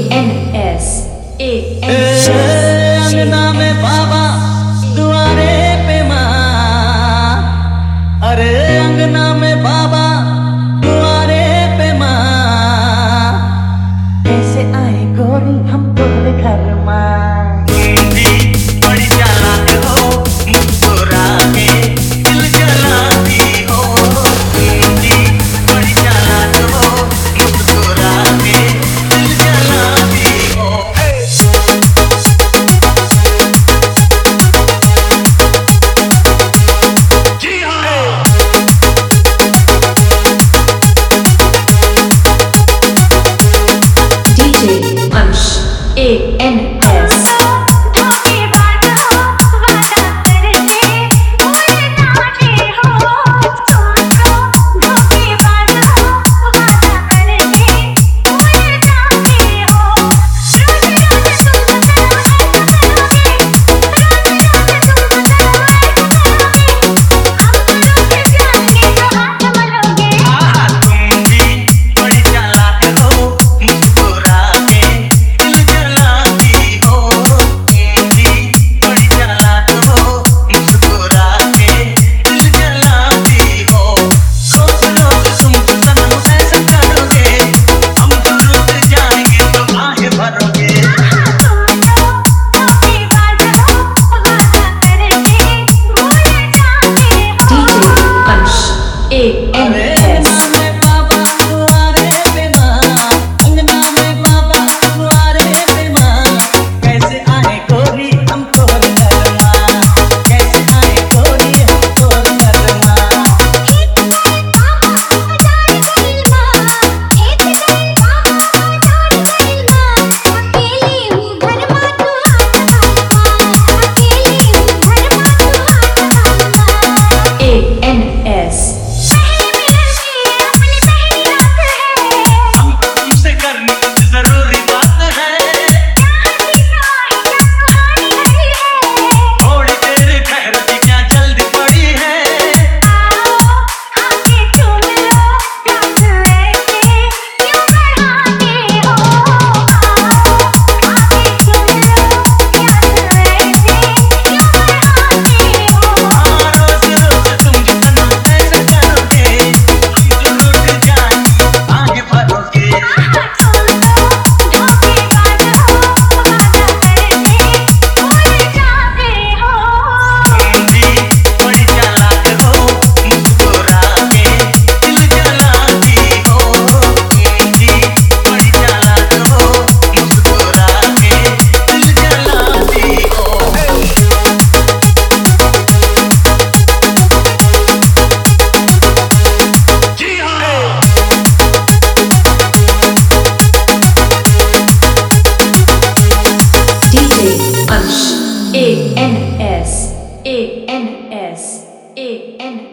अंगना में बाबा दुआरे पे माँ, अरे अंगना में बाबा दुआरे पे माँ, कैसे आए गोरी हम तोरे घर माँ। बड़ी चालाक हो मुस्कुरा के दिल जलाती हो, बड़ी चालाक हो मुस्कुरा के दिल जलाती हो। DJ Ansh ANS ANS